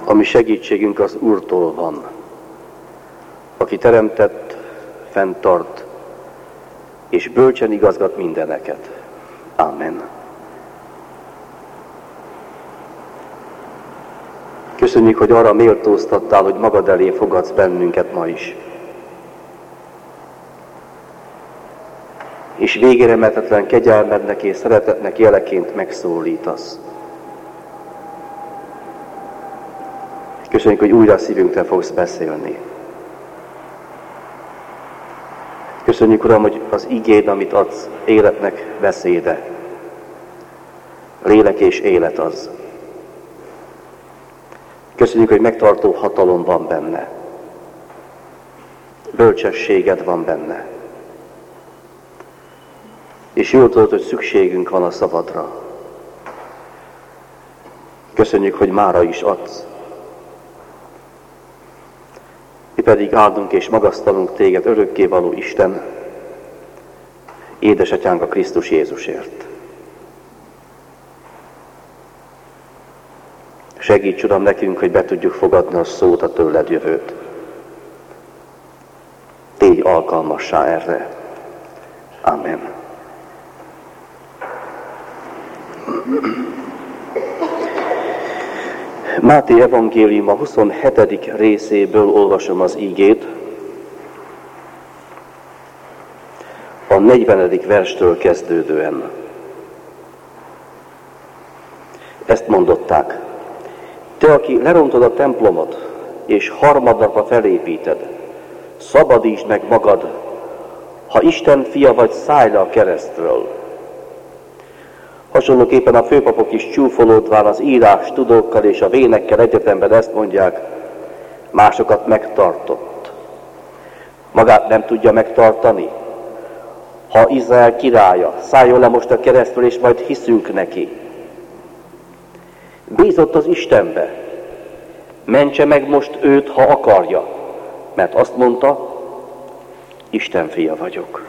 A mi segítségünk az Úrtól van, aki teremtett, fenntart, és bölcsen igazgat mindeneket. Amen. Köszönjük, hogy arra méltóztattál, hogy magad elé fogadsz bennünket ma is. És végeremetetlen kegyelmednek és szeretetnek jeleként megszólítasz. Köszönjük, hogy újra a szívünkre fogsz beszélni. Köszönjük, Uram, hogy az igéd, amit adsz, életnek beszéde. Lélek és élet az. Köszönjük, hogy megtartó hatalom van benne. Bölcsességed van benne. És jól tudod, hogy szükségünk van a szavadra. Köszönjük, hogy mára is adsz. Mi pedig áldunk és magasztalunk téged, örökkévaló Isten, édesatyánk a Krisztus Jézusért. Segíts, Uram, nekünk, hogy be tudjuk fogadni a szót, a tőled jövőt. Tégy alkalmassá erre. Amen. Máté evangélium a 27. részéből olvasom az ígét, a 40. verstől kezdődően. Ezt mondották: te, aki lerontod a templomot, és harmadnapra felépíted, szabadítsd meg magad, ha Isten fia vagy, szállj le a keresztről. Hasonlóképpen a főpapok is csúfolódván az írás tudókkal és a vénekkel egyetemben ezt mondják: másokat megtartott. Magát nem tudja megtartani? Ha Izrael királya, szálljon le most a keresztről, és majd hiszünk neki. Bízott az Istenbe, mentse meg most őt, ha akarja, mert azt mondta: Isten fia vagyok.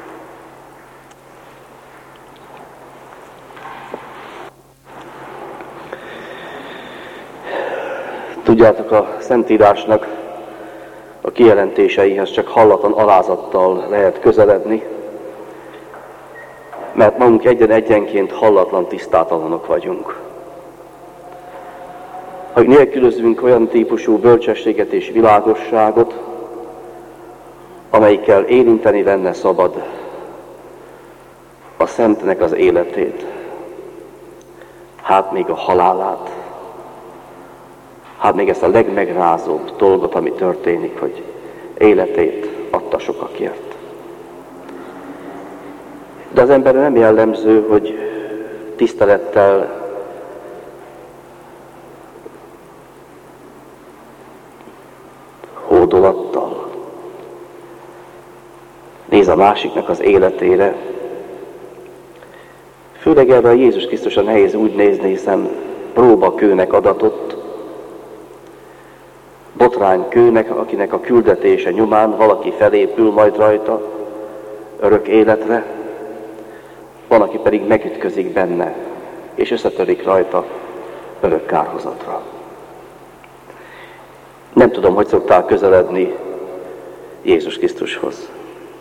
Tudjátok, a Szentírásnak a kijelentéseihez csak hallatlan alázattal lehet közeledni, mert magunk egyenként hallatlan tisztátalanok vagyunk. Hogy nélkülözünk olyan típusú bölcsességet és világosságot, amelyikkel érinteni lenne szabad a Szentnek az életét, hát még a halálát, hát még ezt a legmegrázóbb dolgot, ami történik, hogy életét adta sokakért. De az emberre nem jellemző, hogy tisztelettel, hódolattal néz a másiknak az életére. Főleg erre a Jézus Krisztusra nehéz úgy nézni, hiszen próbakőnek adatott, botránykőnek, akinek a küldetése nyomán valaki felépül majd rajta örök életre, van, aki pedig megütközik benne, és összetörik rajta örök kárhozatra. Nem tudom, hogy szoktál közeledni Jézus Krisztushoz.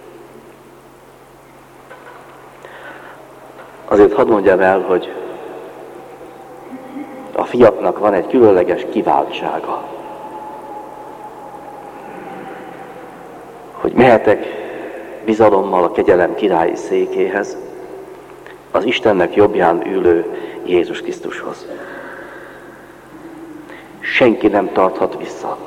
Azért hadd mondjam el, hogy a fiaknak van egy különleges kiváltsága. Hogy mehetek bizalommal a kegyelem királyi székéhez, az Istennek jobbján ülő Jézus Krisztushoz. Senki nem tarthat vissza.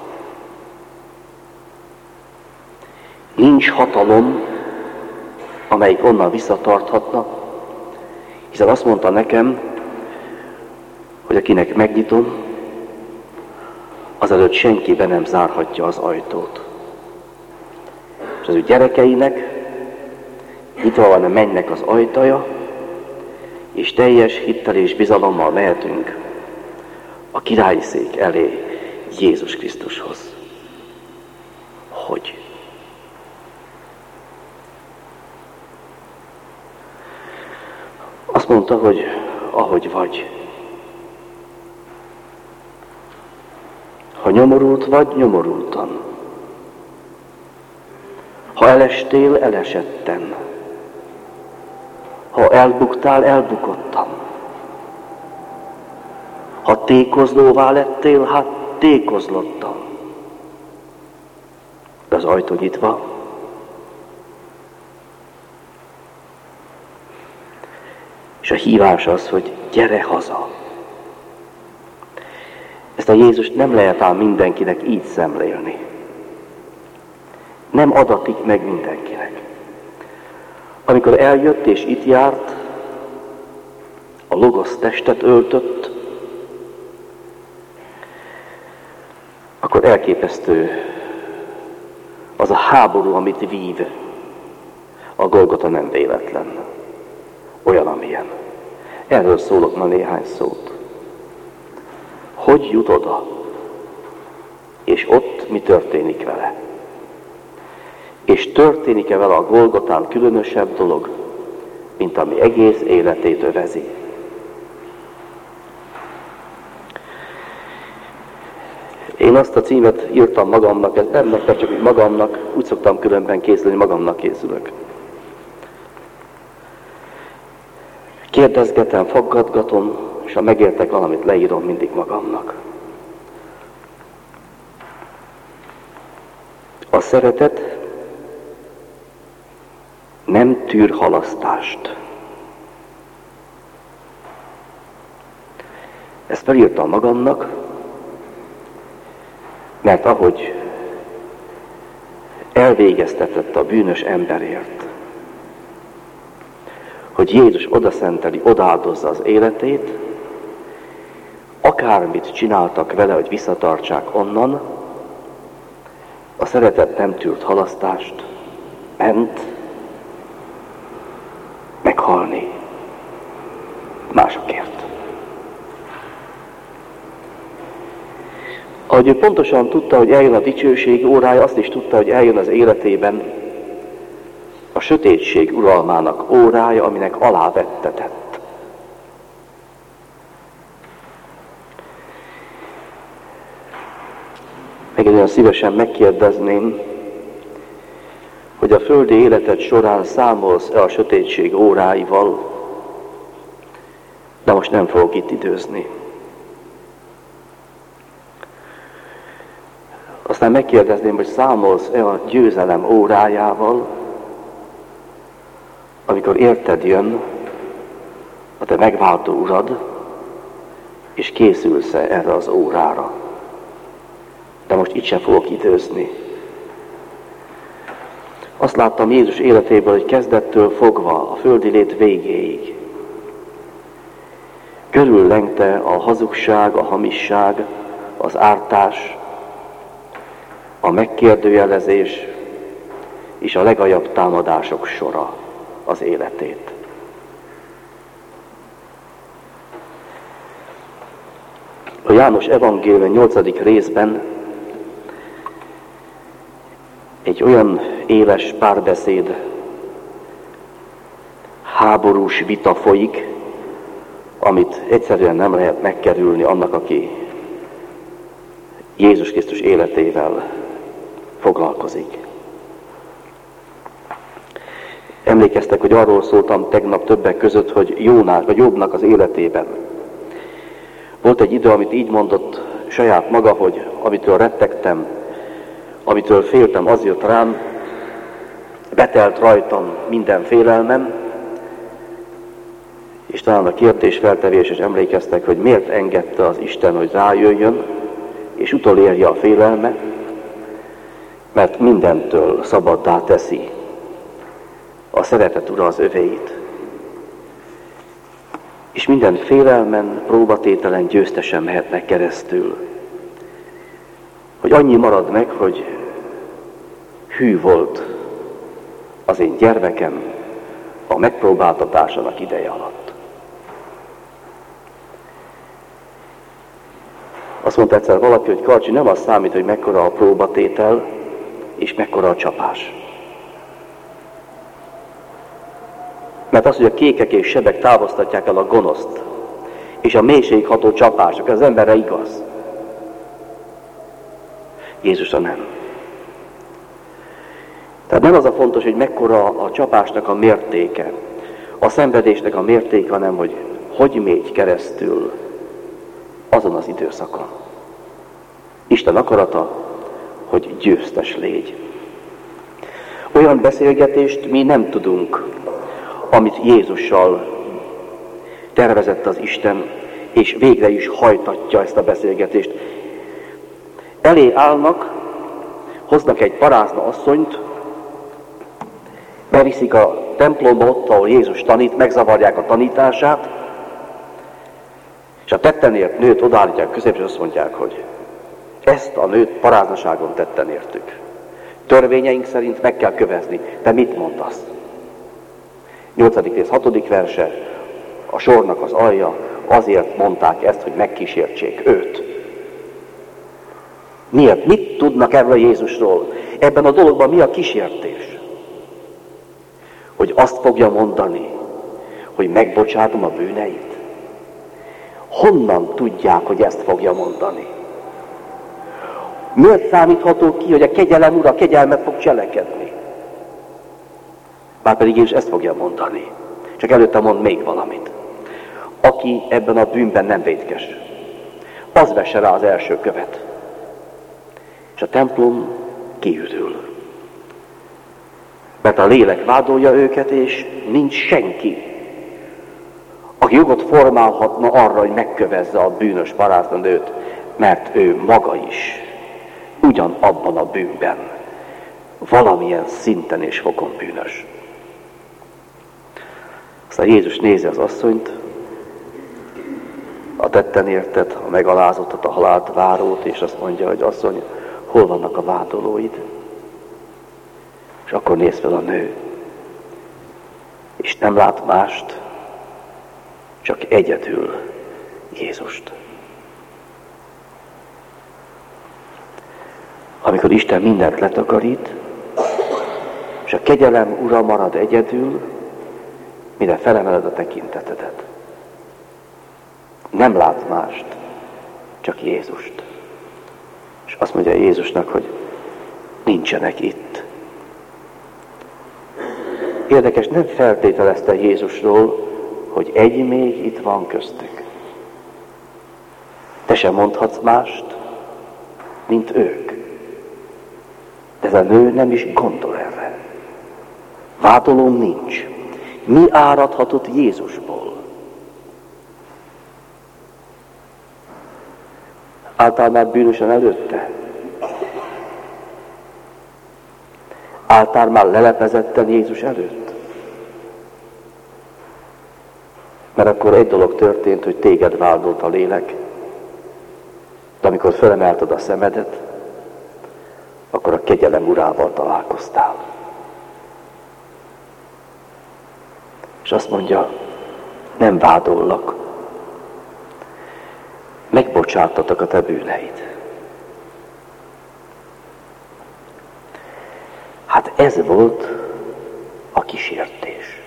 Nincs hatalom, amelyik onnan visszatarthatna, hiszen azt mondta nekem, hogy akinek megnyitom, azelőtt senki be nem zárhatja az ajtót. És az ő gyerekeinek nyitva van a mennynek az ajtaja, és teljes hittel és bizalommal mehetünk a királyi szék elé, Jézus Krisztushoz. Hogy? Azt mondta, hogy ahogy vagy. Ha nyomorult vagy, nyomorultan. Ha elestél, elesetten. Ha elbuktál, elbukottan. Ha tékozlóvá lettél, hát tékozlottan. De az ajtó nyitva. És a hívás az, hogy gyere haza. Ezt a Jézust nem lehet ám mindenkinek így szemlélni. Nem adatik meg mindenkinek. Amikor eljött és itt járt, a Logosz testet öltött, akkor elképesztő az a háború, amit vív. A Golgota nem véletlen. Olyan, amilyen. Erről szólok ma néhány szót. Hogy jut oda? És ott mi történik vele? És történik-e vele a Golgotán különösebb dolog, mint ami egész életét övezi? Én azt a címet írtam magamnak, ez nem nektek, csak magamnak, úgy szoktam különben készülni, magamnak készülök. Kérdezgetem, faggatgatom, és ha megértek valamit, leírom mindig magamnak. A szeretet nem tűr halasztást. Ezt felírtam magamnak, mert ahogy elvégeztetett a bűnös emberért, hogy Jézus odaszenteli, odaáldozza az életét, akármit csináltak vele, hogy visszatartsák onnan, a szeretet nem tűrt halasztást, ment meghalni másokért. Ahogy ő pontosan tudta, hogy eljön a dicsőség órája, azt is tudta, hogy eljön az életében a sötétség uralmának órája, aminek alávettetett. Meg én olyan szívesen megkérdezném, hogy a földi életed során számolsz-e a sötétség óráival, de most nem fogok itt időzni. Aztán megkérdezném, hogy számolsz-e a győzelem órájával, amikor érted jön a te megváltó urad, és készülsz-e erre az órára. De most itt sem fogok időzni. Azt láttam Jézus életéből, hogy kezdettől fogva a földi lét végéig körüllengte a hazugság, a hamisság, az ártás, a megkérdőjelezés és a legaljabb támadások sora az életét. A János evangélium 8. részben egy olyan éles párbeszéd, háborús vita folyik, amit egyszerűen nem lehet megkerülni annak, aki Jézus Krisztus életével foglalkozik. Emlékeztek, hogy arról szóltam tegnap többek között, hogy Jobbnak az életében volt egy idő, amit így mondott saját maga, hogy amitől rettegtem, amitől féltem, az jött rám, betelt rajtam minden félelmem, és talán a kérdésfeltevés is emlékeztek, hogy miért engedte az Isten, hogy rájöjjön, és utolérje a félelme, mert mindentől szabaddá teszi a szeretet ura az övéit. És minden félelmen, próbatételen győztesen mehetnek keresztül. Hogy annyi marad meg, hogy hű volt az én gyermekem a megpróbáltatásának ideje alatt. Azt mondta egyszer valaki, hogy Karcsi, nem az számít, hogy mekkora a próbatétel, és mekkora a csapás. Mert az, hogy a kékek és sebek távoztatják el a gonoszt, és a mélységható csapások, az emberre igaz. Jézusra nem. Tehát nem az a fontos, hogy mekkora a csapásnak a mértéke, a szenvedésnek a mértéke, hanem hogy mégy keresztül azon az időszakon. Isten akarata, hogy győztes légy. Olyan beszélgetést mi nem tudunk, amit Jézussal tervezett az Isten, és végre is hajtatja ezt a beszélgetést. Elé állnak, hoznak egy parázna asszonyt, beviszik a templomba ott, ahol Jézus tanít, megzavarják a tanítását, és a tetten ért nőt odaállítják középre, és azt mondják, hogy ezt a nőt paráznaságon tetten értük. Törvényeink szerint meg kell kövezni. Te mit mondasz? 8. rész 6. verse, a sornak az alja, azért mondták ezt, hogy megkísértsék őt. Miért? Mit tudnak erről Jézusról? Ebben a dologban mi a kísértés? Hogy azt fogja mondani, hogy megbocsátom a bűneit? Honnan tudják, hogy ezt fogja mondani? Miért számítható ki, hogy a kegyelem ura kegyelmet fog cselekedni? Márpedig Jézus ezt fogja mondani. Csak előtte mond még valamit. Aki ebben a bűnben nem vétkes, az vesse rá az első követ. És a templom kiürül. Mert a lélek vádolja őket, és nincs senki, aki jogot formálhatna arra, hogy megkövezze a bűnös paráznanőt, mert ő maga is ugyanabban a bűnben, valamilyen szinten és fokon bűnös. Aztán Jézus nézi az asszonyt, a tetten értet, a megalázottat, a halált várót, és azt mondja, hogy asszony, hol vannak a vádolóid? És akkor néz fel a nő, és nem lát mást, csak egyedül Jézust. Amikor Isten mindent letakarít, és a kegyelem ura marad egyedül, mire felemeled a tekintetedet. Nem lát mást, csak Jézust. És azt mondja Jézusnak, hogy nincsenek itt. Érdekes, nem feltételezte Jézusról, hogy egy még itt van köztük. Te sem mondhatsz mást, mint ők. De ez a nő nem is gondol erre. Vádolóm nincs. Mi áradhatott Jézusból? Álltál már bűnösen előtte? Álltál már lelepezetten Jézus előtt? Mert akkor egy dolog történt, hogy téged vádolt a lélek, de amikor felemelted a szemedet, akkor a kegyelem urával találkoztál. És azt mondja, nem vádollak, megbocsáttatok a te bűneid. Hát ez volt a kísértés.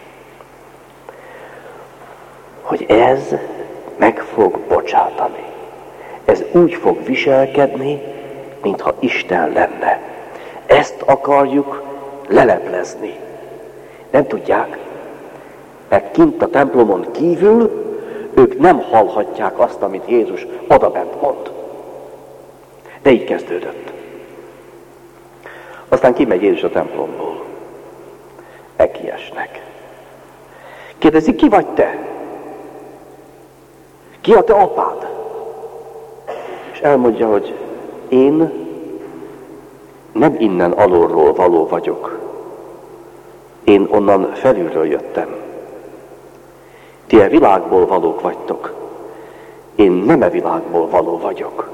Hogy ez meg fog bocsátani. Ez úgy fog viselkedni, mintha Isten lenne. Ezt akarjuk leleplezni. Nem tudják, mert kint a templomon kívül ők nem hallhatják azt, amit Jézus odabent mond. De így kezdődött. Aztán kimegy Jézus a templomból. Kiesnek. Kérdezik, ki vagy te? Ki a te apád? És elmondja, hogy én nem innen alulról való vagyok. Én onnan felülről jöttem. Ti a világból valók vagytok. Én nem a világból való vagyok.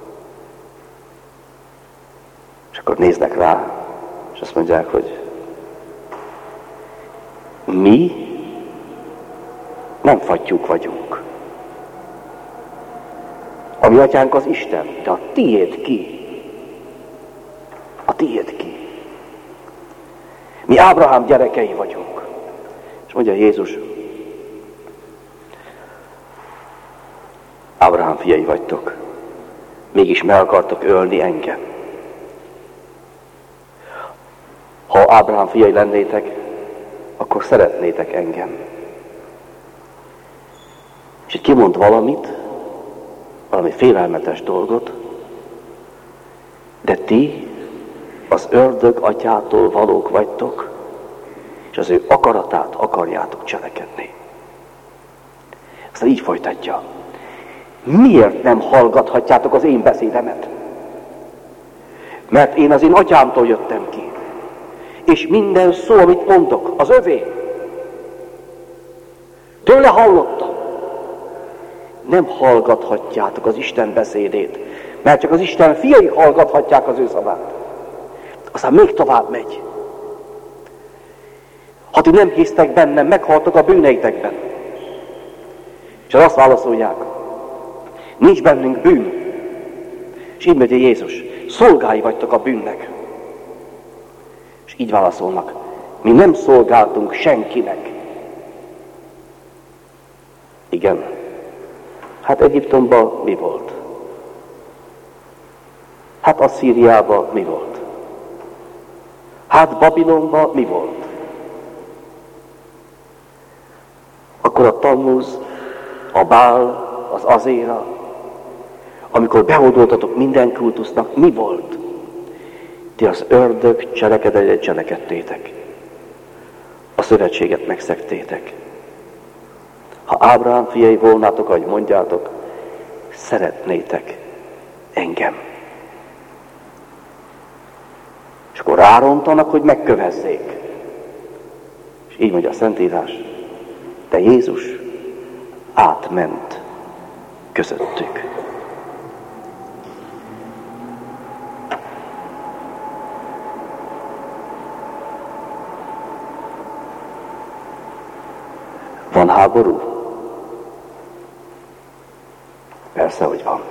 És akkor néznek rá, és azt mondják, hogy mi nem fattyúk vagyunk. A mi atyánk az Isten, de a tiéd ki? A tiéd ki? Mi Ábrahám gyerekei vagyunk. És mondja Jézus, Ábrahám fiai vagytok, mégis meg akartok ölni engem. Ábrahám fiai lennétek, akkor szeretnétek engem. És itt kimond valamit, valami félelmetes dolgot, de ti az ördög atyától valók vagytok, és az ő akaratát akarjátok cselekedni. Aztán így folytatja. Miért nem hallgathatjátok az én beszédemet? Mert én az én atyámtól jöttem ki. És minden szó, amit mondok, az övé. Tőle hallottam. Nem hallgathatjátok az Isten beszédét, mert csak az Isten fiai hallgathatják az ő szavát. Aztán még tovább megy. Ha ti nem hisztek bennem, meghaltok a bűneitekben. És azt válaszolják, nincs bennünk bűn. És így mondja Jézus, szolgái vagytok a bűnnek. És így válaszolnak, mi nem szolgáltunk senkinek. Igen. Hát Egyiptomban mi volt? Hát Asszíriában mi volt? Hát Babilonban mi volt? Akkor a Tammuz, a Bál, az Azéra, amikor behódoltatok minden kultusznak, mi volt? Ti az ördög cselekedetét cselekedtétek. A szövetséget megszegtétek. Ha Ábrahám fiai volnátok, ahogy mondjátok, szeretnétek engem. És akkor rárontanak, hogy megkövezzék. És így mondja a Szentírás, de Jézus átment közöttük. Van háború? Persze, hogy van.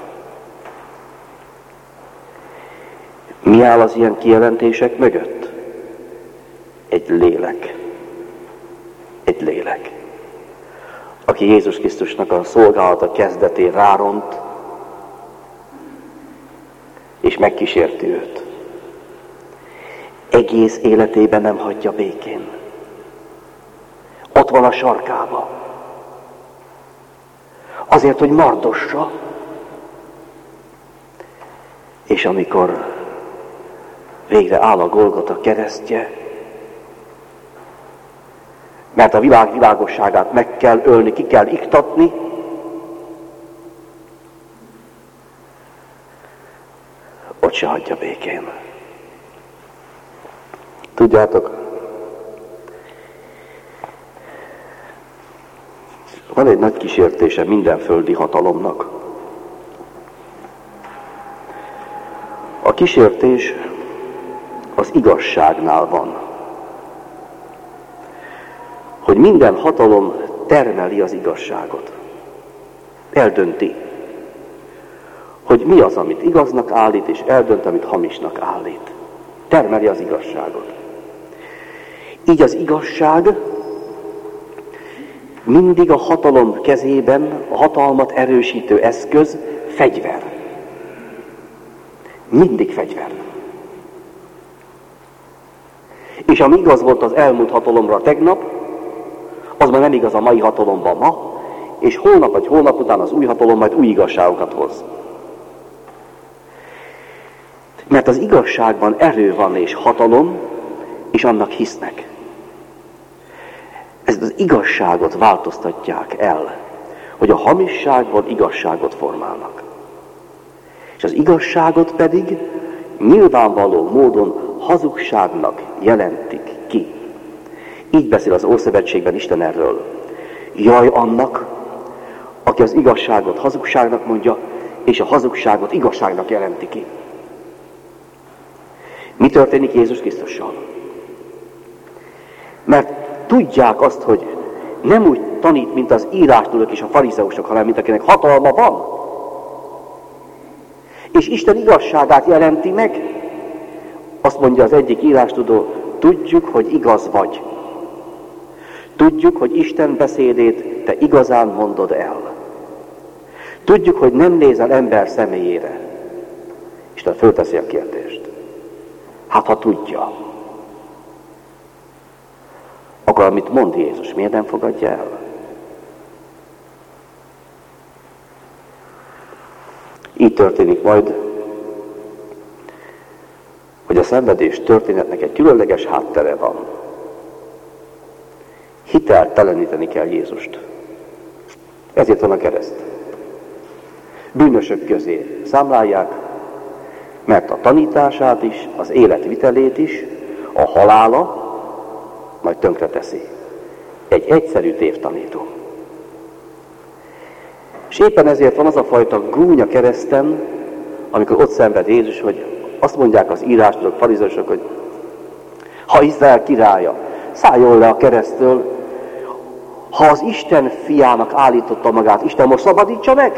Mi áll az ilyen kijelentések mögött? Egy lélek. Egy lélek. Aki Jézus Krisztusnak a szolgálata kezdetén ráront, és megkísérti őt. Egész életében nem hagyja békén. Ott van a sarkába. Azért, hogy mardossa. És amikor végre áll a Golgota keresztje, mert a világ világosságát meg kell ölni, ki kell iktatni, ott se hagyja békén. Tudjátok, van egy nagy kísértése minden földi hatalomnak. A kísértés az igazságnál van. Hogy minden hatalom termeli az igazságot. Eldönti, hogy mi az, amit igaznak állít, és eldönt, amit hamisnak állít. Termeli az igazságot. Így az igazság mindig a hatalom kezében, a hatalmat erősítő eszköz, fegyver. Mindig fegyver. És ami igaz volt az elmúlt hatalomra tegnap, az már nem igaz a mai hatalomban ma, és holnap vagy holnap után az új hatalom majd új igazságokat hoz. Mert az igazságban erő van és hatalom, és annak hisznek. Ezt az igazságot változtatják el, hogy a hamisságból igazságot formálnak. És az igazságot pedig nyilvánvaló módon hazugságnak jelentik ki. Így beszél az Ószövetségben Isten erről. Jaj annak, aki az igazságot hazugságnak mondja, és a hazugságot igazságnak jelenti ki. Mi történik Jézus Krisztussal? Mert tudják azt, hogy nem úgy tanít, mint az írástudók és a farizeusok, hanem mint akinek hatalma van. És Isten igazságát jelenti meg. Azt mondja az egyik írástudó, tudjuk, hogy igaz vagy. Tudjuk, hogy Isten beszédét te igazán mondod el. Tudjuk, hogy nem nézel ember személyére. Isten fölteszi a kérdést. Hát, ha tudja. akkor amit mond Jézus, miért nem fogadja el? Így történik majd, hogy a szenvedés történetnek egy különleges háttere van. Hitelteleníteni kell Jézust. Ezért van a kereszt. Bűnösök közé számlálják, mert a tanítását is, az életvitelét is, a halála majd tönkreteszi. Egy egyszerű tévtanító. És éppen ezért van az a fajta gúny a kereszten, amikor ott szenved Jézus, hogy azt mondják az írástudók, farizeusok, hogy ha Izrael királya, szálljon le a keresztől, ha az Isten fiának állította magát, Isten most szabadítsa meg?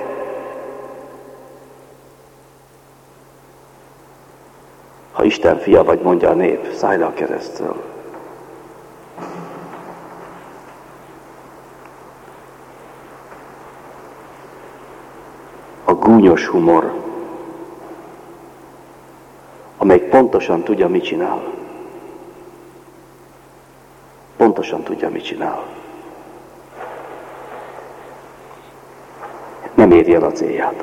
Ha Isten fia vagy, mondja a nép, szállj le a keresztől. A gúnyos humor, amelyik pontosan tudja, mit csinál. Pontosan tudja, mit csinál. Nem éri el a célját.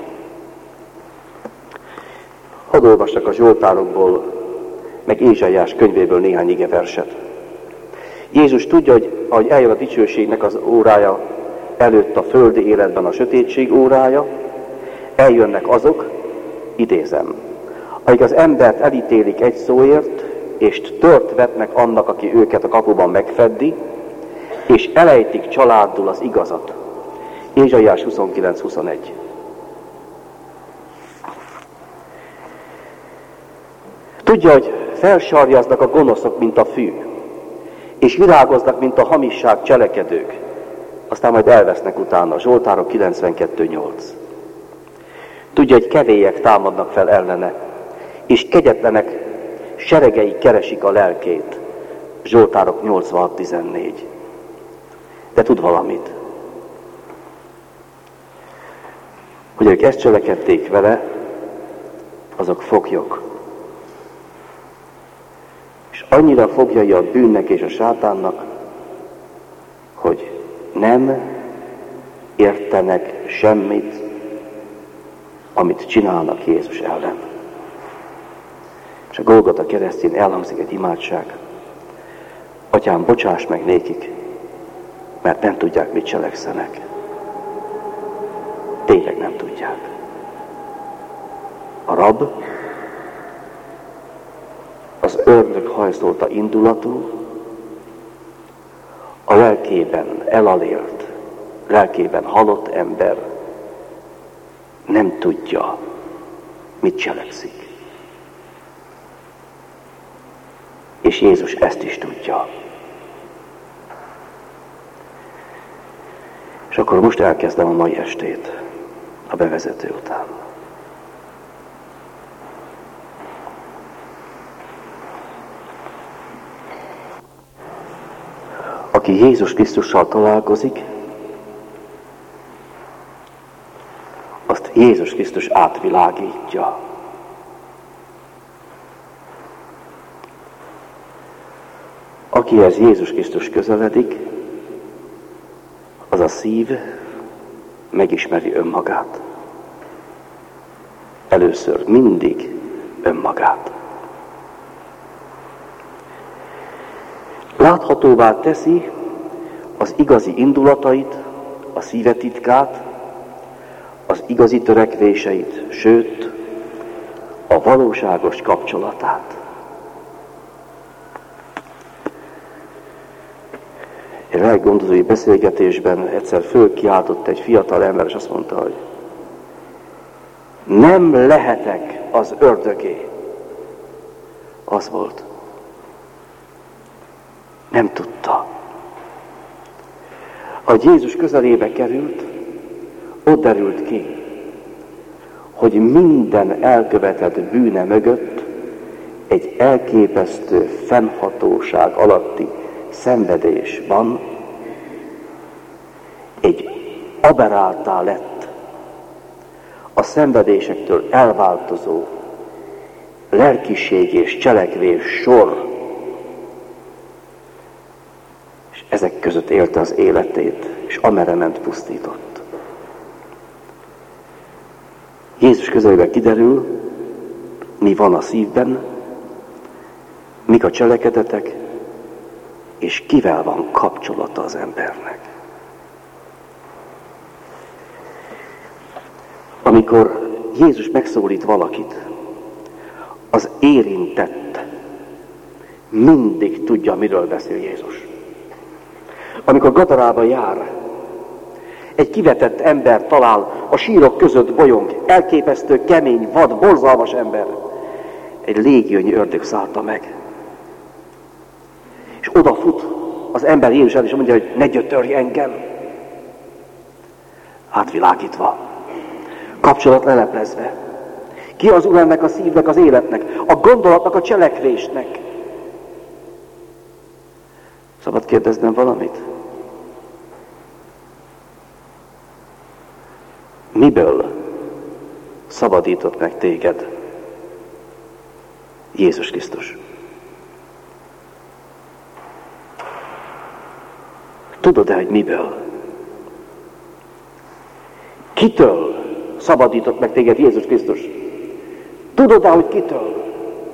Hadd olvassak a Zsoltárokból, meg Ézsaiás könyvéből néhány igeverset. Jézus tudja, hogy ahogy eljön a dicsőségnek az órája előtt a földi életben a sötétség órája, eljönnek azok, idézem, akik az embert elítélik egy szóért, és tört vetnek annak, aki őket a kapuban megfeddi, és elejtik családdul az igazat. Ézsaiás 29-21. Tudja, hogy felsarjaznak a gonoszok, mint a fű, és virágoznak, mint a hamisság cselekedők. Aztán majd elvesznek utána. Zsoltárok 92-8. Tudja, hogy kevélyek támadnak fel ellene, és kegyetlenek seregei keresik a lelkét. Zsoltárok 86-14. De tud valamit. Hogy ők ezt cselekedték vele, azok foglyok. És annyira fogjai a bűnnek és a sátánnak, hogy nem értenek semmit, amit csinálnak Jézus ellen. És a Golgota keresztjén elhangzik egy imádság. Atyám, bocsáss meg nékik, mert nem tudják, mit cselekszenek. Tényleg nem tudják. A rab, az ördög hajszolta indulatú, a lelkében elalélt, lelkében halott ember nem tudja, mit cselekszik. És Jézus ezt is tudja. És akkor most elkezdem a mai estét, a bevezető után. Aki Jézus Krisztussal találkozik, azt Jézus Krisztus átvilágítja. Akihez Jézus Krisztus közeledik, az a szív megismeri önmagát. Először mindig önmagát. Láthatóvá teszi az igazi indulatait, a szíve titkát, az igazi törekvéseit, sőt, a valóságos kapcsolatát. Egy lelkgondozói beszélgetésben egyszer fölkiáltott egy fiatal ember, és azt mondta, hogy nem lehetek az ördögé. Az volt. Nem tudta. Ahogy Jézus közelébe került, ott derült ki, hogy minden elkövetett bűne mögött egy elképesztő fennhatóság alatti szenvedés van, egy aberráltá lett, a szenvedésektől elváltozó lelkiség és cselekvés sor. ezek között élte az életét, és amerre ment, pusztított. Jézus közelében kiderül, mi van a szívben, mik a cselekedetek, és kivel van kapcsolata az embernek. Amikor Jézus megszólít valakit, az érintett mindig tudja, miről beszél Jézus. Amikor Gadarába jár, egy kivetett ember talál, a sírok között bolyong, elképesztő, kemény, vad, borzalmas ember. Egy légiónyi ördög szállta meg. És odafut az ember Jézus el, és mondja, hogy ne gyötörj engem. Átvilágítva, kapcsolat leleplezve. Ki az Úr ennek a szívnek, az életnek, a gondolatnak, a cselekvésnek? Szabad kérdeznem valamit? Miből szabadított meg téged Jézus Krisztus? Tudod-e, hogy miből? Kitől szabadított meg téged Jézus Krisztus? Tudod-e, hogy kitől?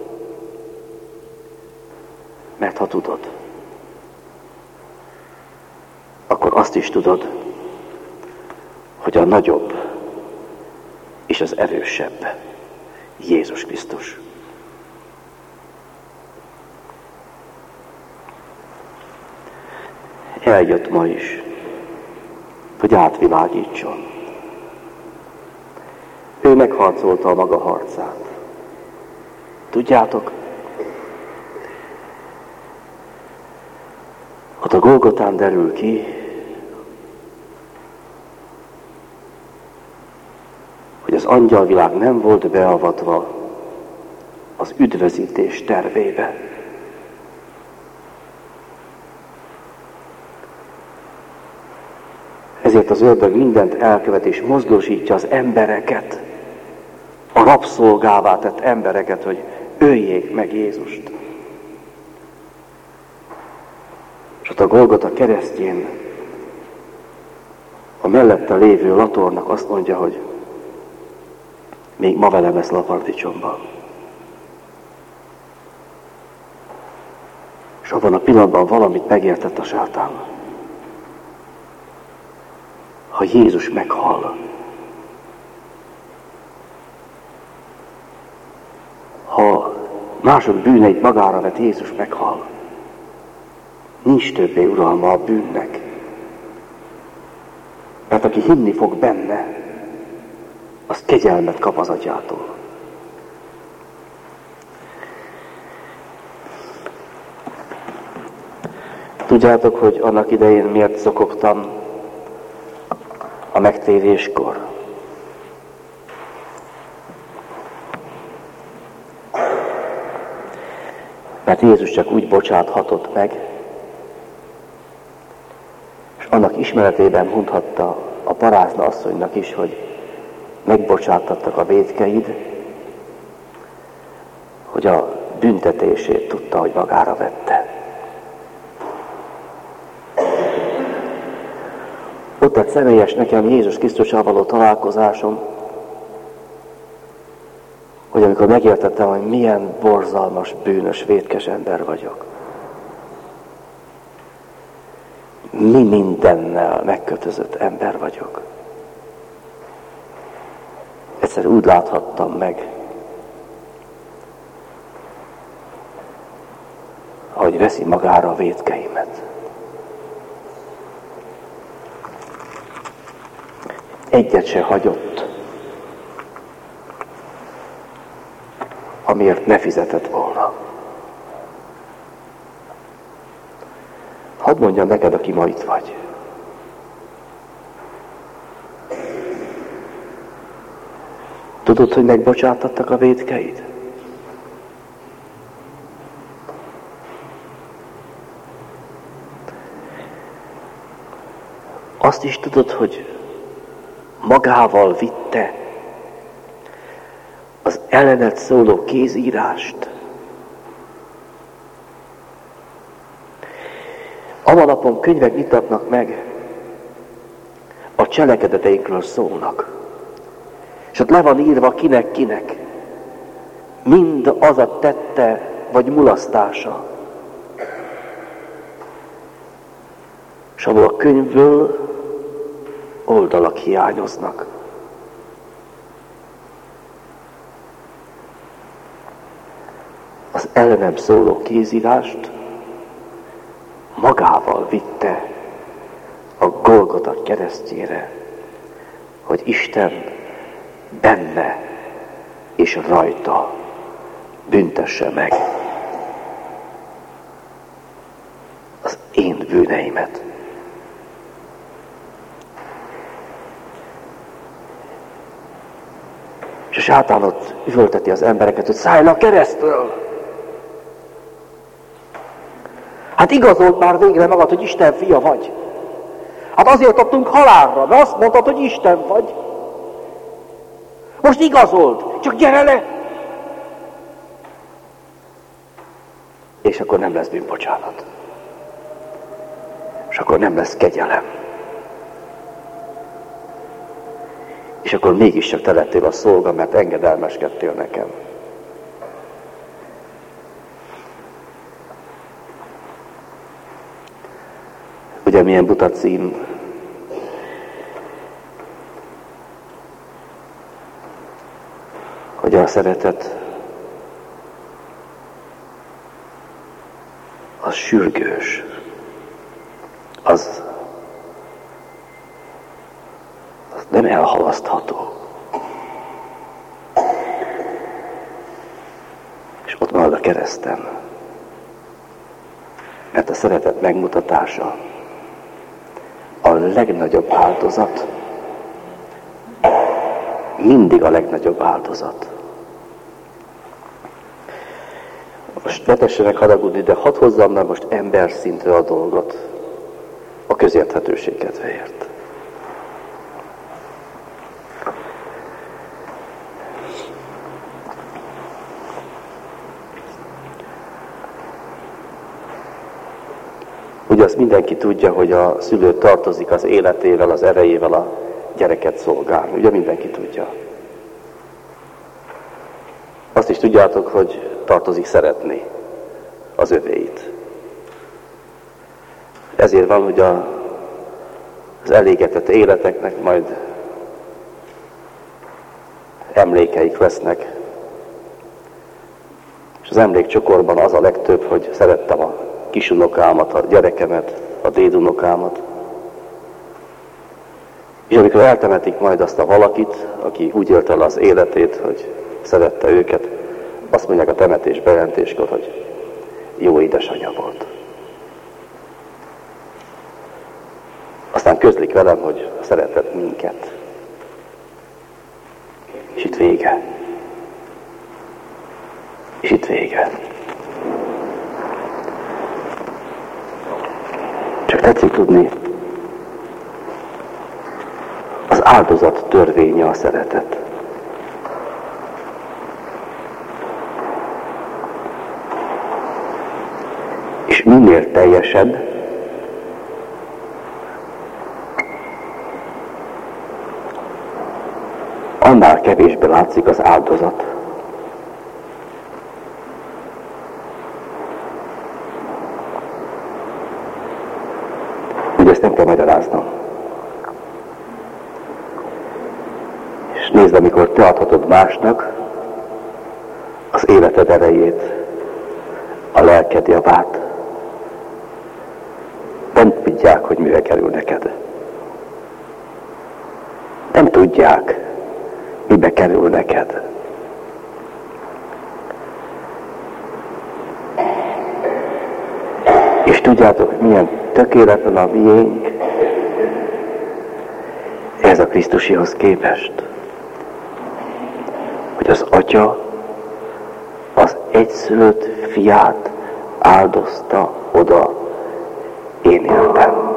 Mert ha tudod, akkor azt is tudod, hogy a nagyobb és az erősebb Jézus Krisztus. Eljött ma is, hogy átvilágítson. Ő megharcolta a maga harcát. Tudjátok, ott a Golgotán derül ki, hogy az angyalvilág nem volt beavatva az üdvözítés tervébe. Ezért az ördög mindent elkövet és mozgósítja az embereket, a rabszolgává tett embereket, hogy öljék meg Jézust. És ott a Golgota keresztjén a mellette lévő latornak azt mondja, hogy még ma velem lesz lapardicsomban. És abban a pillanatban valamit megértett a sátán. Ha Jézus meghal, ha mások bűneit magára vett Jézus meghal, nincs többé uralma a bűnnek. Mert aki hinni fog benne, az kegyelmet kap az Atyától. Tudjátok, hogy annak idején miért zokogtam a megtéréskor? Mert Jézus csak úgy bocsáthatott meg, és annak ismeretében mondhatta a parázna asszonynak is, hogy megbocsátattak a vétkeid, hogy a büntetését tudta, hogy magára vette. Ott lett személyes nekem Jézus Krisztussal való találkozásom, hogy amikor megértettem, hogy milyen borzalmas, bűnös, vétkes ember vagyok. Mi mindennel megkötözött ember vagyok. Egyszer úgy láthattam meg, ahogy veszi magára a vétkeimet. Egyet se hagyott, amiért ne fizetett volna. Hadd mondjam neked, aki ma itt vagy. Tudod, hogy megbocsátattak a vétkeid? Azt is tudod, hogy magával vitte az ellened szóló kézírást, avalapon könyvek nyitatnak meg, a cselekedeteinkről szólnak. És ott le van írva kinek-kinek. Mind az a tette vagy mulasztása. És abból a könyvből oldalak hiányoznak. Az ellenem szóló kézírást magával vitte a Golgota keresztjére, hogy Isten benne és rajta büntesse meg az én bűneimet. És a sátán ott üvölteti az embereket, hogy szállj a keresztről! Hát igazold már végre magad, hogy Isten fia vagy. Hát azért adtunk halálra, mert azt mondtad, hogy Isten vagy. Most igazold, csak gyere le! És akkor nem lesz bűnbocsánat. És akkor nem lesz kegyelem. És akkor mégiscsak te lettél a szolga, mert engedelmeskedtél nekem. Ugye milyen buta cím? Hogy a szeretet az sürgős, az nem elhalasztható. És ott marad a kereszten. Mert a szeretet megmutatása a legnagyobb áldozat. Mindig a legnagyobb áldozat. Most ne tessenek haragudni, de hadd hozzam már most ember szintre a dolgot. A közérthetőség kedvéért. Ugye azt mindenki tudja, hogy a szülő tartozik az életével, az erejével a gyereket szolgálni. Ugye mindenki tudja. Azt is tudjátok, hogy tartozik szeretni az övéit. Ezért van, hogy az elégetett életeknek majd emlékeik lesznek. És az emlékcsokorban az a legtöbb, hogy szerettem a kisunokámat, a gyerekemet, a dédunokámat. És amikor eltemetik majd azt a valakit, aki úgy élte el az életét, hogy szerette őket, azt mondják a temetés bejelentéskor, hogy jó édesanyja volt. Aztán közlik velem, hogy szeretett minket. És itt vége. És itt vége. Csak tetszik tudni, az áldozat törvénye a szeretet. És minél teljesebb, annál kevésbé látszik az áldozat. Ugye ezt nem kell magyaráznom. És nézd, amikor te adhatod másnak az életed erejét, a lelked javát, nem tudják, hogy mivel kerül neked. Nem tudják, mibe kerül neked. És tudjátok, milyen tökéletlen a miénk ez a Krisztusihoz képest, hogy az Atya az egyszülött fiát áldozta oda én értem.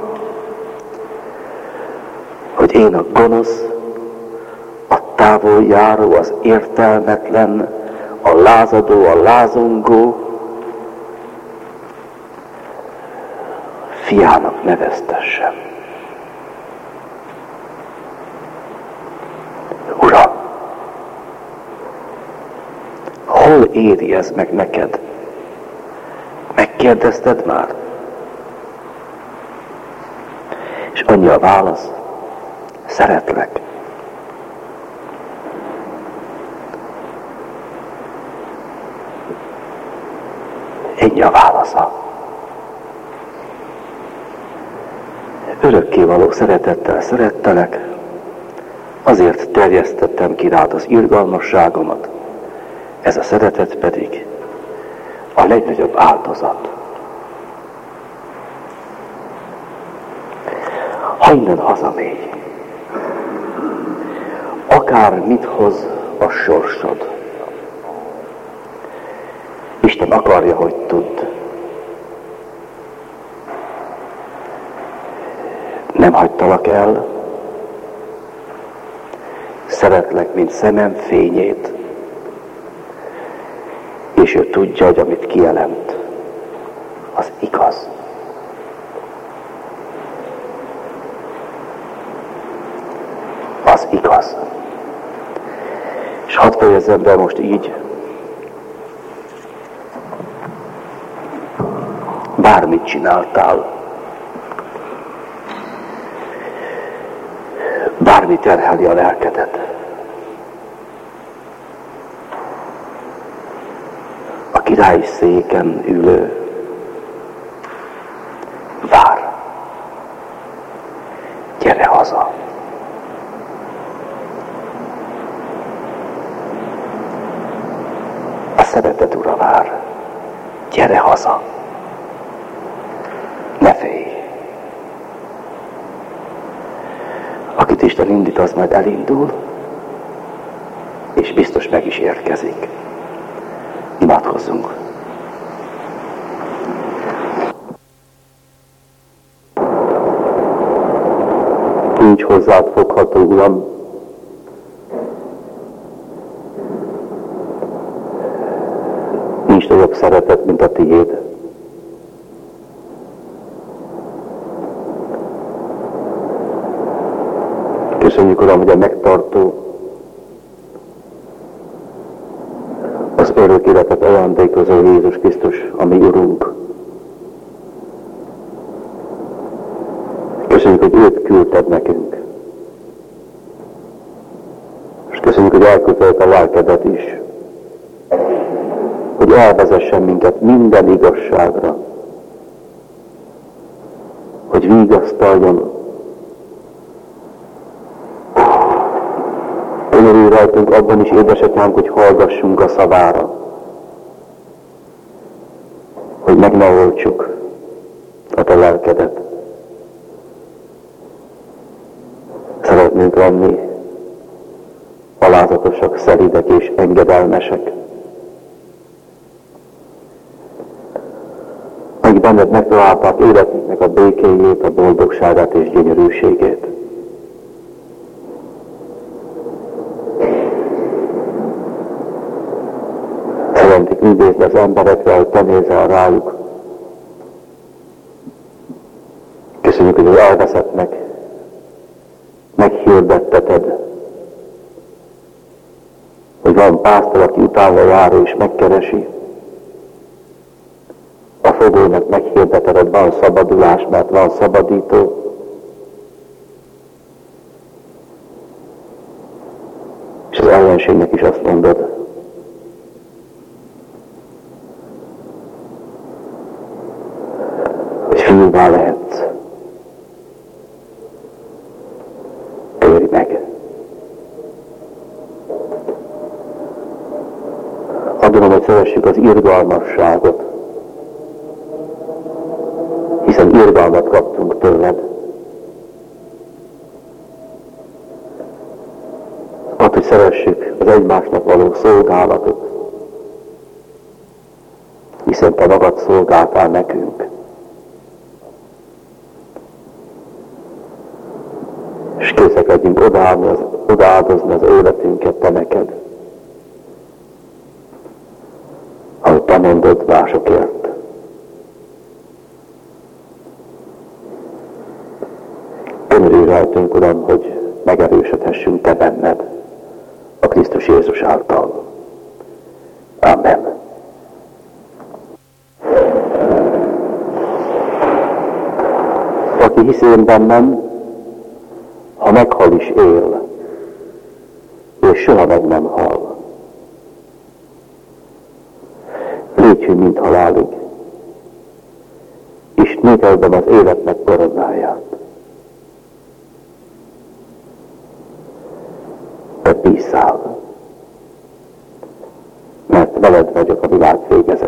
Hogy én a gonosz, a távoljáró, az értelmetlen, a lázadó, a lázongó, fiának neveztessem. Uram, hol éri ez meg neked? Megkérdezted már? És annyi a válasz, szeretlek. Ennyi a válasza. Örökkévaló szeretettel szerettelek, azért terjesztettem ki rád az irgalmasságomat, ez a szeretet pedig a legnagyobb áldozat. Ha innen hazamégy, akár mit hoz a sorsod, Isten akarja, hogy tudd. Nem hagytalak el, szeretlek, mint szemem fényét, és ő tudja, hogy amit kijelent, az igaz. Az igaz. És hadd fejezzem be most így, bármit csináltál, bármi terheli a lelkedet, a királyi széken ülő vár. Gyere haza! A szeretet ura vár. Gyere haza! Ne félj! Akit Isten indít, az majd elindul, és biztos meg is érkezik. Imádkozzunk! Nincs hozzád fogható, Uram, nincs nagyobb szeretet, mint a tiéd. Köszönjük, Uram, hogy a megtartó, az örök életet ajándékozó Jézus Krisztus, a mi Urunk. Köszönjük, hogy őt küldted nekünk. És köszönjük, hogy elküldted a lelkedet is, hogy elvezessen minket minden igazságra, hogy vigasztaljon, könyörülj rajtunk abban is, édesatyánk, hogy hallgassunk a szavára, hogy meg ne oltsuk a te lelkedet. Szeretnénk lenni alázatosak, szelídek és engedelmesek, akik benned megtalálták életünknek a békéjét, a boldogságát és gyönyörűségét. Szeretnék üldézni az emberekre, hogy te nézel rájuk. Köszönjük, hogy az elveszettnek meghirdetteted, hogy van pásztor, aki utána jár és megkeresi. A fogónak meghirdeted, hogy van szabadulás, mert van szabadító. És az ellenségnek is azt mondod, hogy fiúvá lehetsz. Törj meg! Adom, hogy szeressük az irgalmasságot, hiszen irgalmat kaptunk tőled. Add, hogy szeressük az egymásnak való szolgálatot, hiszen te magad szolgáltál nekünk. És készek legyünk odaáldozni az életünket te neked, ahogy te mondod másokért. benned a Krisztus Jézus által. Amen. Aki hisz én bennem, ha meghal is él, és soha meg nem hal. Légy hű, mint halálig, és nékeljem az életnek koronáját. Te bízzál, mert veled vagyok a világ végezetéig.